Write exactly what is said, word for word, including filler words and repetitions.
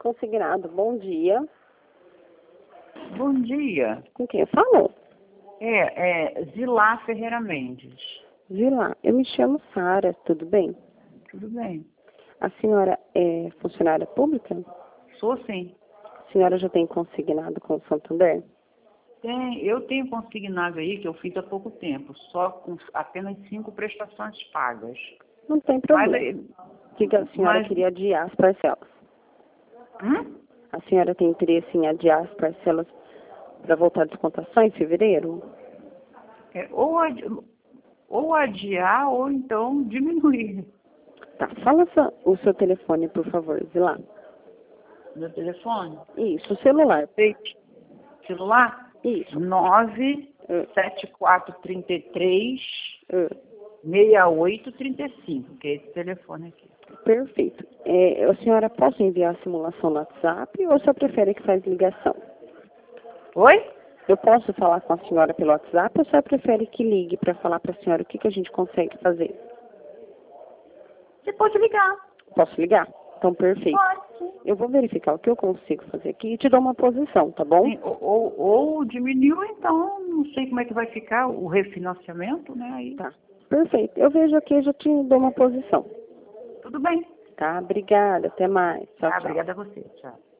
Consignado, bom dia. Bom dia. Com quem eu falo? É, é Zilá Ferreira Mendes. Zilá, eu me chamo Sara, tudo bem? Tudo bem? A senhora é funcionária pública? Sou sim. A senhora já tem consignado com o Santander? Tem, eu tenho consignado aí que eu fiz há pouco tempo, só com apenas cinco prestações pagas. Não tem Mas, problema. aí- O que que a senhora mas queria adiar as parcelas? hum? A senhora tem interesse em adiar as parcelas para voltar a descontação em fevereiro? É, ou, adi- ou adiar ou então diminuir. Tá, fala só o seu telefone, por favor, Zilá. Meu telefone. Isso, o celular. Feito. Celular? Isso. nove Uh, sete quatro três três uh, seis oito três cinco, que é esse telefone aqui. perfeito. É, a senhora pode enviar a simulação no WhatsApp ou a senhora prefere que faz ligação? Oi? Eu posso falar com a senhora pelo WhatsApp ou a senhora prefere que ligue para falar para a senhora o que, que a gente consegue fazer? Você pode ligar. Posso ligar? Então, perfeito. Pode, sim. Eu vou verificar o que eu consigo fazer aqui e te dou uma posição, tá bom? Sim, Ou, ou, ou diminuiu, então, não sei como é que vai ficar o refinanciamento, né? Aí, Tá. Perfeito. Eu vejo aqui e já te dou uma posição. tudo bem. Tá? Obrigada. Até mais. Tchau, Tá, tchau. obrigada a você. Tchau.